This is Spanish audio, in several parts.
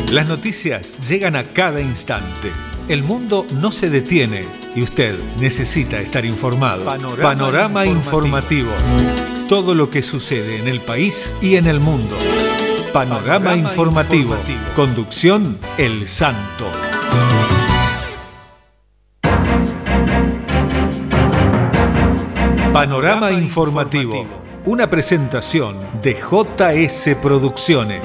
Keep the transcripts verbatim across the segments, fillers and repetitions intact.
Las noticias llegan a cada instante. El mundo no se detiene y usted necesita estar informado. Panorama, Panorama informativo. informativo. Todo lo que sucede en el país y en el mundo. Panorama, Panorama informativo. informativo. Conducción El Santo. Panorama informativo. Una presentación de J S Producciones.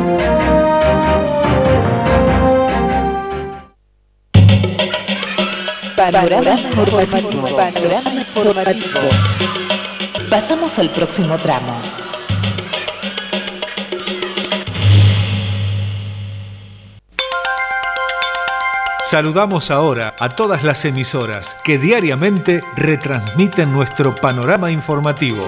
Panorama informativo. Panorama informativo. Pasamos al próximo tramo. Saludamos ahora a todas las emisoras que diariamente retransmiten nuestro panorama informativo.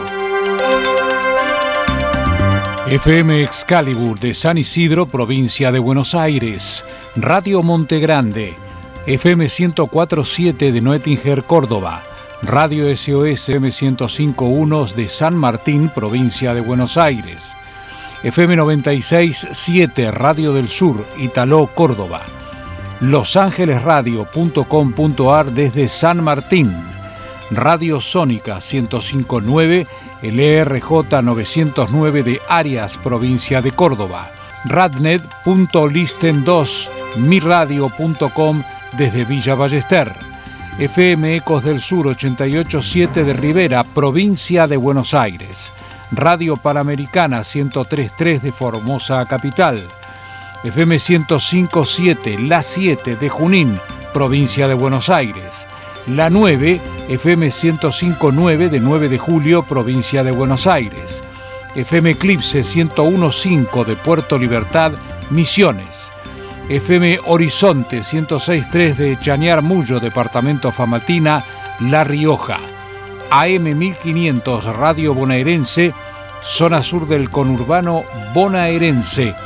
F M Excalibur de San Isidro, provincia de Buenos Aires. Radio Monte Grande. F M ciento cuatro punto siete de Noetinger, Córdoba. Radio S O S F M ciento cinco punto uno de San Martín, provincia de Buenos Aires. F M noventa y seis punto siete Radio del Sur, Italó, Córdoba. Los Ángeles Radio punto com punto ar desde San Martín. Radio Sónica ciento cinco punto nueve, el E R J novecientos nueve de Arias, provincia de Córdoba. Radnet punto listen dos, mi radio punto com desde Villa Ballester. F M Ecos del Sur ochenta y ocho punto siete de Rivera, provincia de Buenos Aires. Radio Panamericana ciento tres punto tres de Formosa Capital. F M ciento cinco punto siete, La siete de Junín, provincia de Buenos Aires. La nueve, F M ciento cinco punto nueve de nueve de Julio, provincia de Buenos Aires. F M Eclipse ciento uno punto cinco de Puerto Libertad, Misiones. F M Horizonte ciento seis punto tres de Chañar Mullo, departamento Famatina, La Rioja. A M mil quinientos Radio Bonaerense, zona sur del conurbano bonaerense.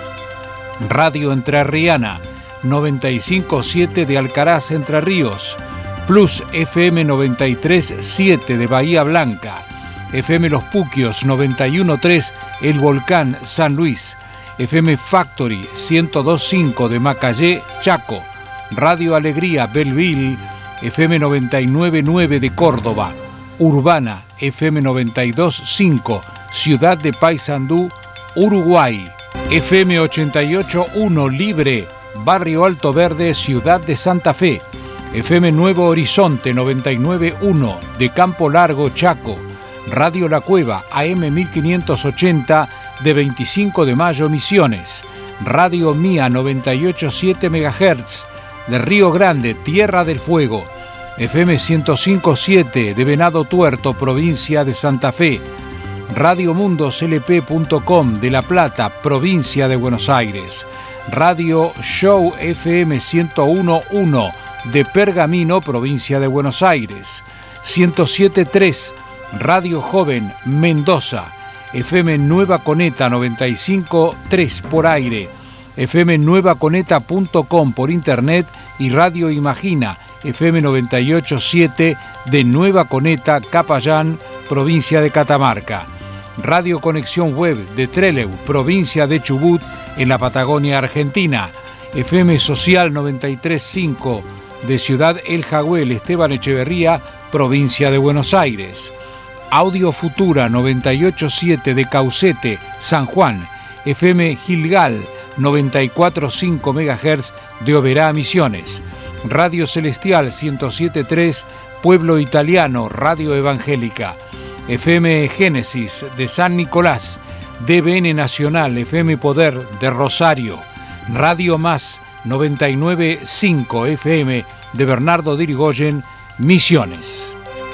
Radio Entrerriana noventa y cinco punto siete de Alcaraz, Entre Ríos. Plus F M noventa y tres punto siete de Bahía Blanca. F M Los Puquios noventa y uno punto tres El Volcán, San Luis. F M Factory ciento dos punto cinco de Macayé, Chaco. Radio Alegría, Belleville. F M noventa y nueve punto nueve de Córdoba. Urbana, F M noventa y dos punto cinco, Ciudad de Paysandú, Uruguay. F M ochenta y ocho punto uno Libre, Barrio Alto Verde, Ciudad de Santa Fe. F M Nuevo Horizonte noventa y nueve punto uno de Campo Largo, Chaco. Radio La Cueva, A M mil quinientos ochenta de veinticinco de Mayo, Misiones. Radio Mía noventa y ocho punto siete megahertz de Río Grande, Tierra del Fuego. F M ciento cinco punto siete de Venado Tuerto, provincia de Santa Fe. Radio Mundos L P punto com de La Plata, provincia de Buenos Aires. Radio Show F M ciento uno punto uno de Pergamino, provincia de Buenos Aires. ciento siete punto tres Radio Joven Mendoza. F M Nueva Coneta noventa y cinco punto tres por aire. F M nueva coneta punto com por internet y Radio Imagina F M noventa y ocho punto siete de Nueva Coneta, Capayán, provincia de Catamarca. Radio Conexión Web de Trelew, provincia de Chubut, en la Patagonia Argentina. F M Social noventa y tres punto cinco de Ciudad El Jagüel, Esteban Echeverría, provincia de Buenos Aires. Audio Futura noventa y ocho punto siete de Caucete, San Juan. F M Gilgal noventa y cuatro punto cinco megahertz de Oberá, Misiones. Radio Celestial ciento siete punto tres, Pueblo Italiano, Radio Evangélica. F M Génesis de San Nicolás. D B N Nacional, F M Poder de Rosario. Radio Más noventa y nueve punto cinco F M de Bernardo de Irigoyen, Misiones.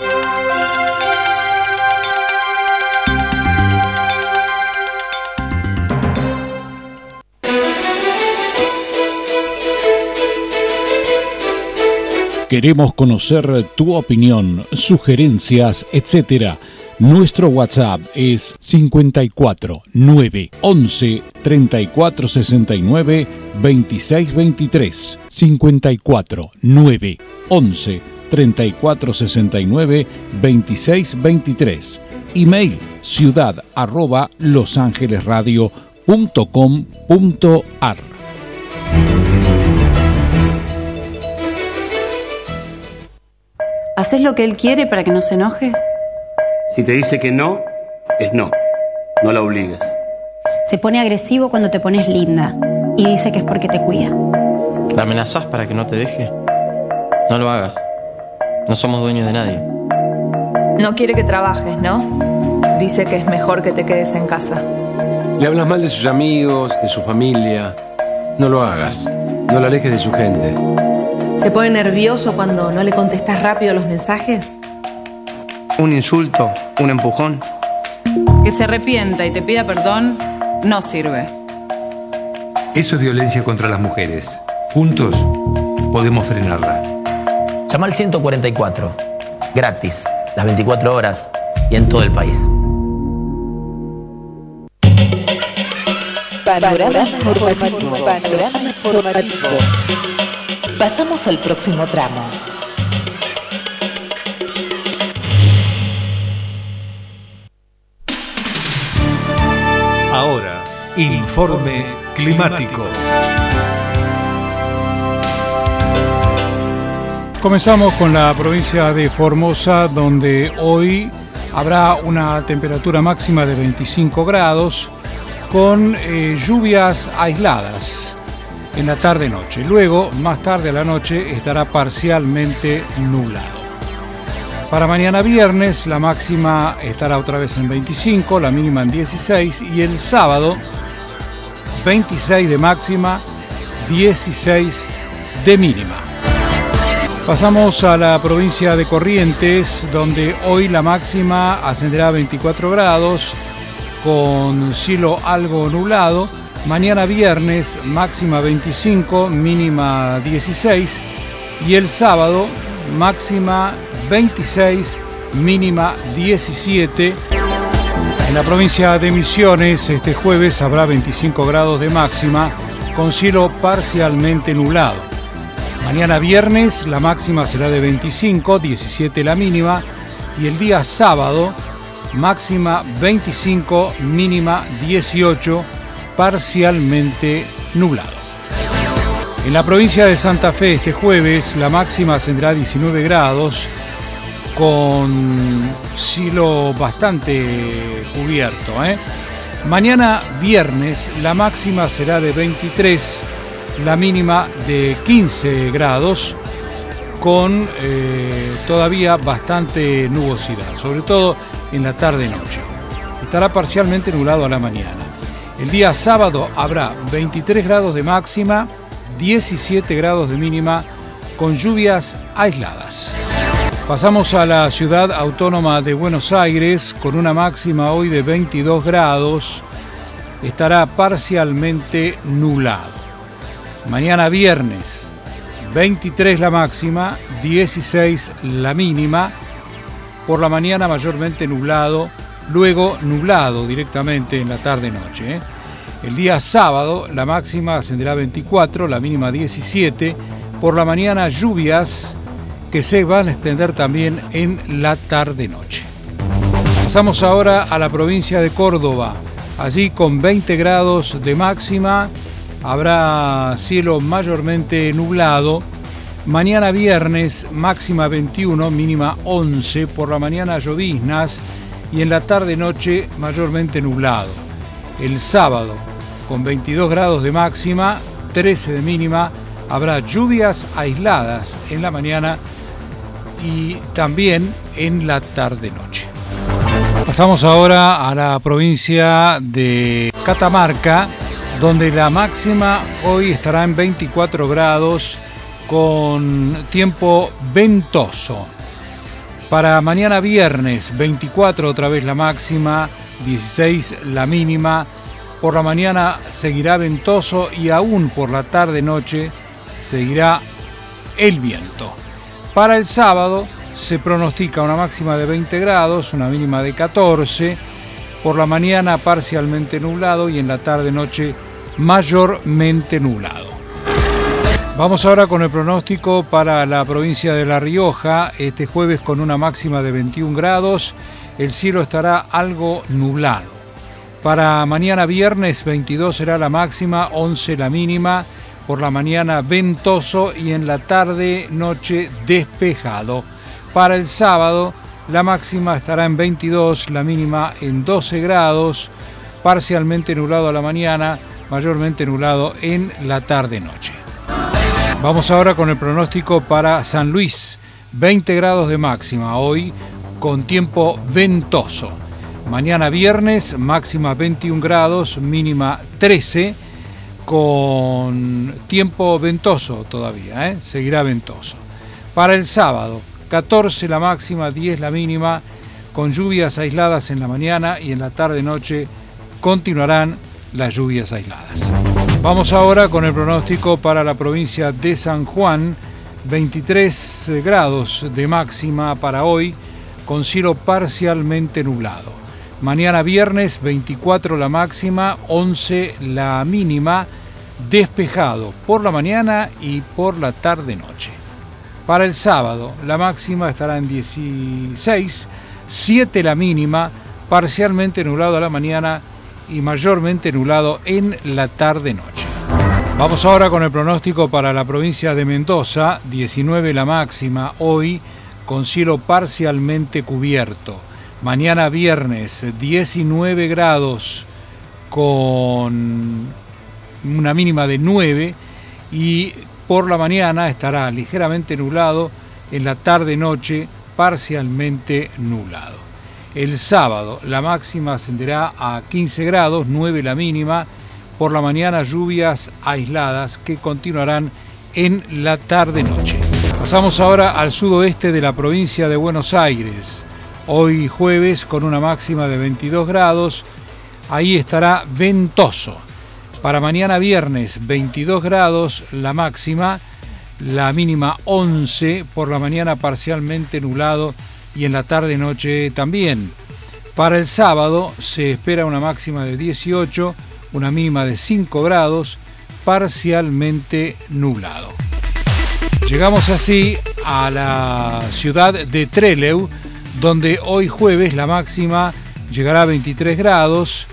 Queremos conocer tu opinión, sugerencias, etcétera. Nuestro WhatsApp es cincuenta y cuatro, nueve, once, treinta y cuatro sesenta y nueve, veintiséis veintitrés. cincuenta y cuatro, nueve, once, treinta y cuatro sesenta y nueve, veintiséis veintitrés. Email ciudad arroba losangelesradio punto com punto ar. ¿Haces lo que él quiere para que no se enoje? Si te dice que no, es no. No la obligues. Se pone agresivo cuando te pones linda y dice que es porque te cuida. ¿La amenazás para que no te deje? No lo hagas. No somos dueños de nadie. No quiere que trabajes, ¿no? Dice que es mejor que te quedes en casa. Le hablas mal de sus amigos, de su familia. No lo hagas. No lo alejes de su gente. ¿Se pone nervioso cuando no le contestas rápido los mensajes? Un insulto, un empujón. Que se arrepienta y te pida perdón no sirve. Eso es violencia contra las mujeres. Juntos podemos frenarla. Llama al ciento cuarenta y cuatro. Gratis. Las veinticuatro horas y en todo el país. Panorama informativo. Panorama informativo. Pasamos al próximo tramo. Ahora, informe climático. Comenzamos con la provincia de Formosa, donde hoy habrá una temperatura máxima de veinticinco grados con eh, lluvias aisladas en la tarde-noche. Luego, más tarde a la noche, estará parcialmente nublado. Para mañana viernes, la máxima estará otra vez en veinticinco, la mínima en dieciséis, y el sábado, veintiséis de máxima, dieciséis de mínima. Pasamos a la provincia de Corrientes, donde hoy la máxima ascenderá a veinticuatro grados, con cielo algo nublado. Mañana viernes, máxima veinticinco, mínima dieciséis, y el sábado, máxima veintiséis, mínima diecisiete. En la provincia de Misiones, este jueves habrá veinticinco grados de máxima, con cielo parcialmente nublado. Mañana viernes la máxima será de veinticinco, diecisiete la mínima, y el día sábado máxima veinticinco, mínima dieciocho, parcialmente nublado. En la provincia de Santa Fe este jueves la máxima ascenderá a diecinueve grados, con cielo bastante cubierto, ¿eh? Mañana viernes la máxima será de veintitrés, la mínima de quince grados, con eh, todavía bastante nubosidad, sobre todo en la tarde-noche. Estará parcialmente nublado a la mañana. El día sábado habrá veintitrés grados de máxima, diecisiete grados de mínima, con lluvias aisladas. Pasamos a la ciudad autónoma de Buenos Aires, con una máxima hoy de veintidós grados. Estará parcialmente nublado. Mañana viernes, veintitrés la máxima, dieciséis la mínima. Por la mañana mayormente nublado, luego nublado directamente en la tarde-noche, ¿eh? El día sábado la máxima ascenderá a veinticuatro, la mínima diecisiete. Por la mañana lluvias que se van a extender también en la tarde-noche. Pasamos ahora a la provincia de Córdoba. Allí con veinte grados de máxima habrá cielo mayormente nublado. Mañana viernes máxima veintiuno, mínima once. Por la mañana lloviznas y en la tarde-noche mayormente nublado. El sábado con veintidós grados de máxima, trece de mínima, habrá lluvias aisladas en la mañana y también en la tarde-noche. Pasamos ahora a la provincia de Catamarca, donde la máxima hoy estará en veinticuatro grados con tiempo ventoso. Para mañana viernes, veinticuatro otra vez la máxima, dieciséis la mínima. Por la mañana seguirá ventoso y aún por la tarde-noche seguirá el viento. Para el sábado se pronostica una máxima de veinte grados, una mínima de catorce. Por la mañana parcialmente nublado y en la tarde-noche mayormente nublado. Vamos ahora con el pronóstico para la provincia de La Rioja. Este jueves con una máxima de veintiún grados, el cielo estará algo nublado. Para mañana viernes veintidós será la máxima, once la mínima. Por la mañana ventoso y en la tarde-noche despejado. Para el sábado, la máxima estará en veintidós, la mínima en doce grados, parcialmente nublado a la mañana, mayormente nublado en la tarde-noche. Vamos ahora con el pronóstico para San Luis. veinte grados de máxima hoy, con tiempo ventoso. Mañana viernes, máxima veintiún grados, mínima trece, con tiempo ventoso todavía, ¿eh? Seguirá ventoso. Para el sábado, catorce la máxima, diez la mínima, con lluvias aisladas en la mañana y en la tarde-noche continuarán las lluvias aisladas. Vamos ahora con el pronóstico para la provincia de San Juan. veintitrés grados de máxima para hoy, con cielo parcialmente nublado. Mañana viernes, veinticuatro la máxima, once la mínima, despejado por la mañana y por la tarde-noche. Para el sábado, la máxima estará en dieciséis, siete la mínima, parcialmente nublado a la mañana y mayormente nublado en la tarde-noche. Vamos ahora con el pronóstico para la provincia de Mendoza. diecinueve la máxima hoy, con cielo parcialmente cubierto. Mañana viernes, diecinueve grados, con una mínima de nueve, y por la mañana estará ligeramente nublado, en la tarde-noche parcialmente nublado. El sábado la máxima ascenderá a quince grados, nueve la mínima, por la mañana lluvias aisladas que continuarán en la tarde-noche. Pasamos ahora al sudoeste de la provincia de Buenos Aires. Hoy jueves con una máxima de veintidós grados, ahí estará ventoso. Para mañana viernes veintidós grados la máxima, la mínima once, por la mañana parcialmente nublado y en la tarde-noche también. Para el sábado se espera una máxima de dieciocho, una mínima de cinco grados, parcialmente nublado. Llegamos así a la ciudad de Trelew, donde hoy jueves la máxima llegará a veintitrés grados,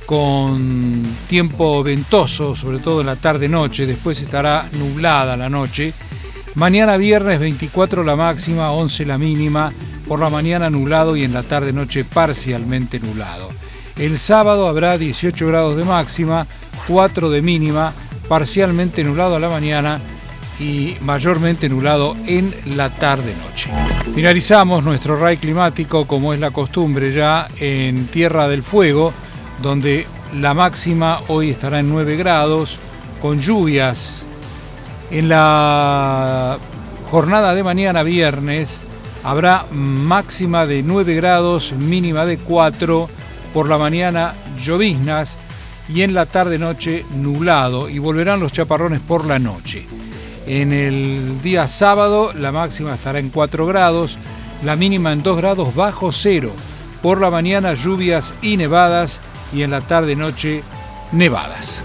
con tiempo ventoso, sobre todo en la tarde-noche, después estará nublada la noche. Mañana viernes veinticuatro la máxima, once la mínima, por la mañana nublado y en la tarde-noche parcialmente nublado. El sábado habrá dieciocho grados de máxima, cuatro de mínima, parcialmente nublado a la mañana y mayormente nublado en la tarde-noche. Finalizamos nuestro R A I climático, como es la costumbre ya, en Tierra del Fuego, donde la máxima hoy estará en nueve grados, con lluvias. En la jornada de mañana viernes habrá máxima de nueve grados, mínima de cuatro, por la mañana lloviznas y en la tarde-noche nublado, y volverán los chaparrones por la noche. En el día sábado la máxima estará en cuatro grados, la mínima en dos grados bajo cero, por la mañana lluvias y nevadas y en la tarde-noche nevadas.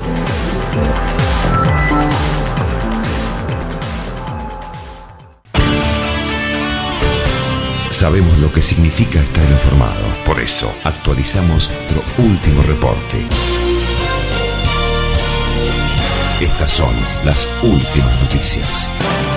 Sabemos lo que significa estar informado. Por eso actualizamos nuestro último reporte. Estas son las últimas noticias.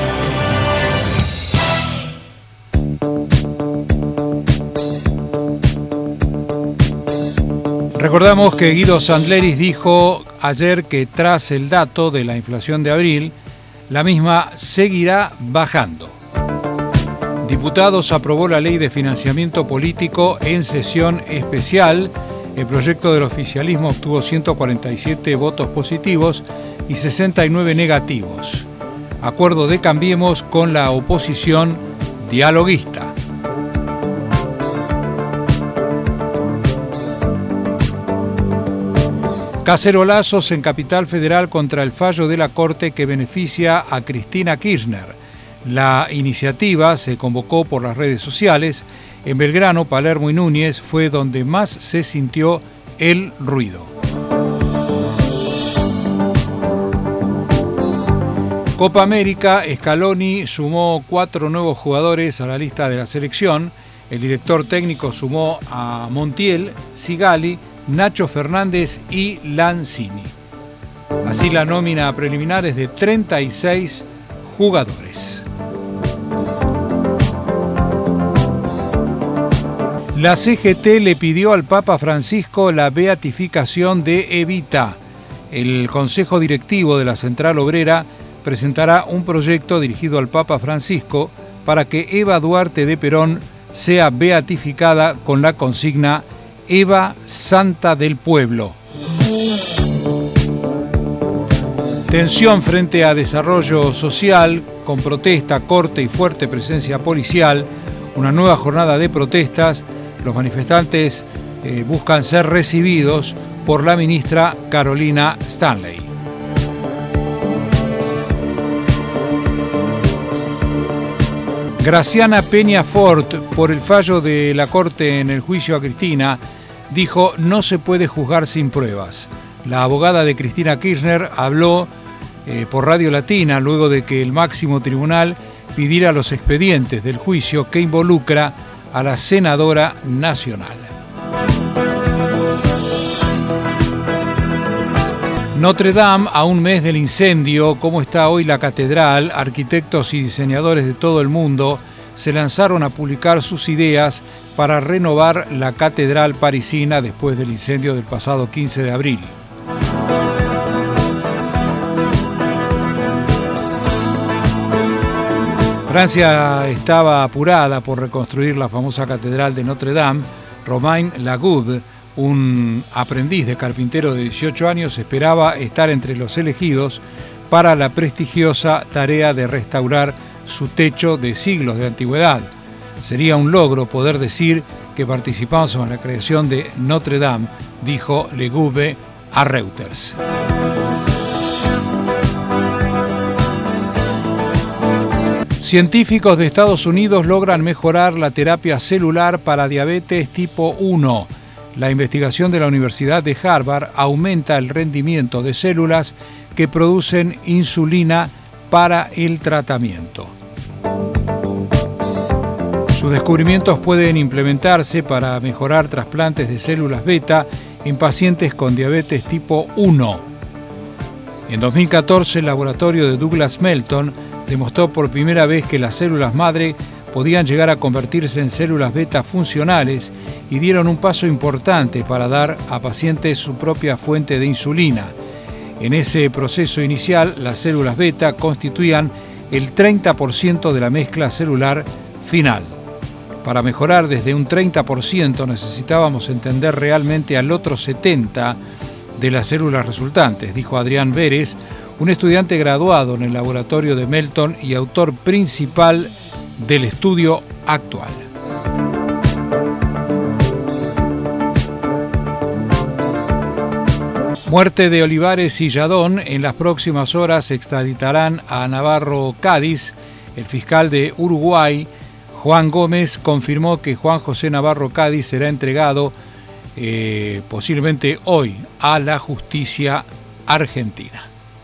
Recordamos que Guido Sandleris dijo ayer que tras el dato de la inflación de abril, la misma seguirá bajando. Diputados aprobó la ley de financiamiento político en sesión especial. El proyecto del oficialismo obtuvo ciento cuarenta y siete votos positivos y sesenta y nueve negativos. Acuerdo de Cambiemos con la oposición dialoguista. Cacerolazos en Capital Federal contra el fallo de la Corte que beneficia a Cristina Kirchner. La iniciativa se convocó por las redes sociales. En Belgrano, Palermo y Núñez fue donde más se sintió el ruido. Copa América, Scaloni sumó cuatro nuevos jugadores a la lista de la selección. El director técnico sumó a Montiel, Sigali, Nacho Fernández y Lanzini. Así la nómina preliminar es de treinta y seis jugadores. La C G T le pidió al Papa Francisco la beatificación de Evita. El Consejo Directivo de la Central Obrera presentará un proyecto dirigido al Papa Francisco para que Eva Duarte de Perón sea beatificada con la consigna Eva Santa del Pueblo. Tensión frente a desarrollo social, con protesta, corte y fuerte presencia policial. Una nueva jornada de protestas. Los manifestantes eh, buscan ser recibidos por la ministra Carolina Stanley. Graciana Peña Fort, por el fallo de la Corte en el juicio a Cristina, dijo no se puede juzgar sin pruebas. La abogada de Cristina Kirchner habló eh, por Radio Latina luego de que el máximo tribunal pidiera los expedientes del juicio que involucra a la senadora nacional. Notre Dame, a un mes del incendio, ¿cómo está hoy la catedral? Arquitectos y diseñadores de todo el mundo se lanzaron a publicar sus ideas para renovar la catedral parisina después del incendio del pasado quince de abril. Francia estaba apurada por reconstruir la famosa catedral de Notre Dame. Romain Lagoud, un aprendiz de carpintero de dieciocho años, esperaba estar entre los elegidos para la prestigiosa tarea de restaurar su techo de siglos de antigüedad. Sería un logro poder decir que participamos en la creación de Notre Dame, dijo Lagoud a Reuters. Científicos de Estados Unidos logran mejorar la terapia celular para diabetes tipo uno. La investigación de la Universidad de Harvard aumenta el rendimiento de células que producen insulina para el tratamiento. Sus descubrimientos pueden implementarse para mejorar trasplantes de células beta en pacientes con diabetes tipo uno. En dos mil catorce, el laboratorio de Douglas Melton demostró por primera vez que las células madre podían llegar a convertirse en células beta funcionales y dieron un paso importante para dar a pacientes su propia fuente de insulina. En ese proceso inicial, las células beta constituían el treinta por ciento de la mezcla celular final. Para mejorar desde un treinta por ciento necesitábamos entender realmente al otro setenta por ciento de las células resultantes, dijo Adrián Vélez, un estudiante graduado en el laboratorio de Melton y autor principal del estudio actual. Muerte de Olivares y Yadón. En las próximas horas se extraditarán a Navarro Cádiz. El fiscal de Uruguay, Juan Gómez, confirmó que Juan José Navarro Cádiz será entregado eh, posiblemente hoy a la justicia argentina.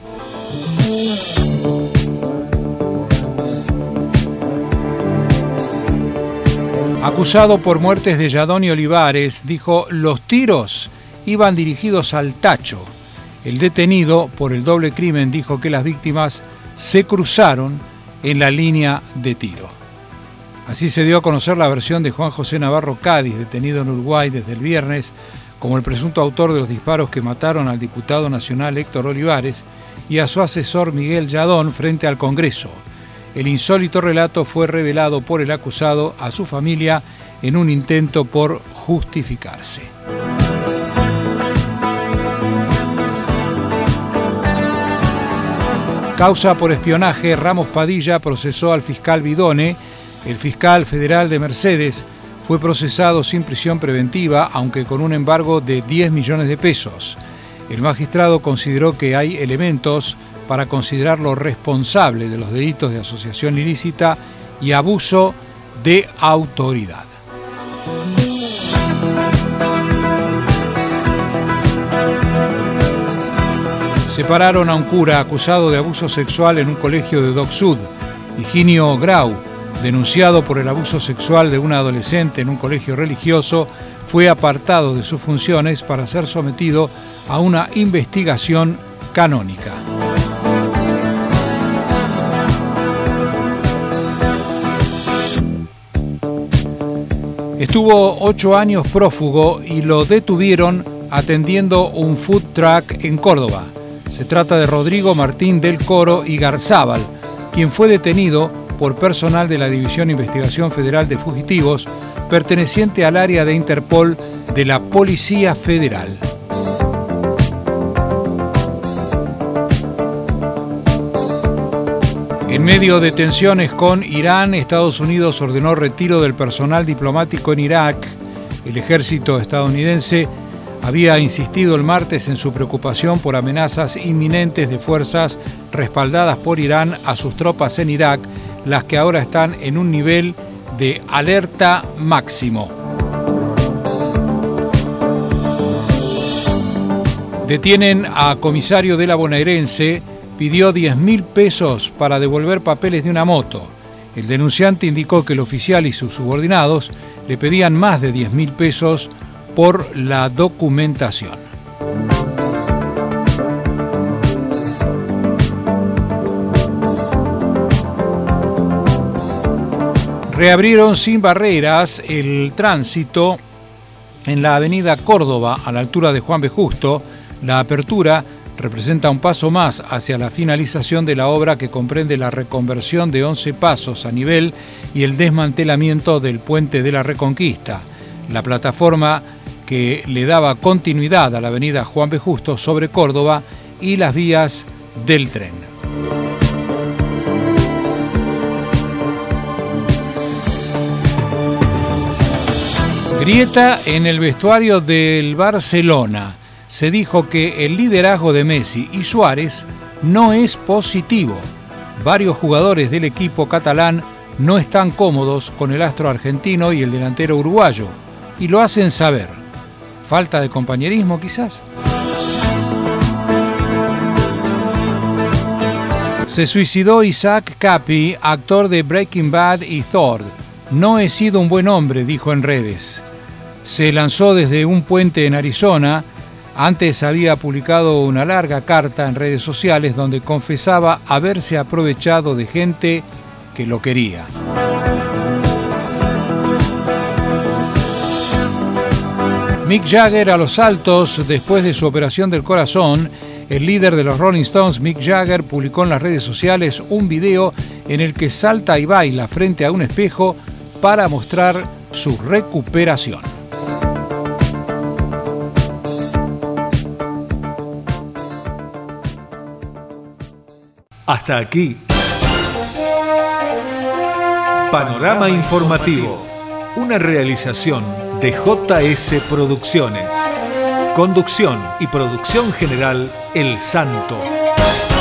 Acusado por muertes de Yadón y Olivares, dijo: los tiros iban dirigidos al tacho. El detenido por el doble crimen dijo que las víctimas se cruzaron en la línea de tiro. Así se dio a conocer la versión de Juan José Navarro Cádiz, detenido en Uruguay desde el viernes como el presunto autor de los disparos que mataron al diputado nacional Héctor Olivares y a su asesor Miguel Yadón frente al Congreso. El insólito relato fue revelado por el acusado a su familia en un intento por justificarse. Causa por espionaje. Ramos Padilla procesó al fiscal Bidone. El fiscal federal de Mercedes fue procesado sin prisión preventiva, aunque con un embargo de diez millones de pesos. El magistrado consideró que hay elementos para considerarlo responsable de los delitos de asociación ilícita y abuso de autoridad. Separaron a un cura acusado de abuso sexual en un colegio de Dock Sud. Higinio Grau, denunciado por el abuso sexual de una adolescente en un colegio religioso, fue apartado de sus funciones para ser sometido a una investigación canónica. Estuvo ocho años prófugo y lo detuvieron atendiendo un food truck en Córdoba. Se trata de Rodrigo Martín del Coro y Garzábal, quien fue detenido por personal de la División de Investigación Federal de Fugitivos, perteneciente al área de Interpol de la Policía Federal. En medio de tensiones con Irán, Estados Unidos ordenó retiro del personal diplomático en Irak. El ejército estadounidense había insistido el martes en su preocupación por amenazas inminentes de fuerzas respaldadas por Irán a sus tropas en Irak, las que ahora están en un nivel de alerta máximo. Detienen a comisario de la bonaerense. Pidió diez mil pesos para devolver papeles de una moto. El denunciante indicó que el oficial y sus subordinados le pedían más de diez mil pesos por la documentación. Reabrieron sin barreras el tránsito en la avenida Córdoba, a la altura de Juan B. Justo. La apertura representa un paso más hacia la finalización de la obra, que comprende la reconversión de once pasos a nivel y el desmantelamiento del puente de la Reconquista, la plataforma que le daba continuidad a la avenida Juan B. Justo sobre Córdoba y las vías del tren. Grieta en el vestuario del Barcelona. Se dijo que el liderazgo de Messi y Suárez no es positivo. Varios jugadores del equipo catalán no están cómodos con el astro argentino y el delantero uruguayo, y lo hacen saber. ¿Falta de compañerismo quizás? Se suicidó Isaac Capi, actor de Breaking Bad y Thor. No he sido un buen hombre, dijo en redes. Se lanzó desde un puente en Arizona. Antes había publicado una larga carta en redes sociales donde confesaba haberse aprovechado de gente que lo quería. Mick Jagger a los altos después de su operación del corazón. El líder de los Rolling Stones, Mick Jagger, publicó en las redes sociales un video en el que salta y baila frente a un espejo para mostrar su recuperación. Hasta aquí. Panorama Informativo. Una realización de J S Producciones. Conducción y producción general El Santo.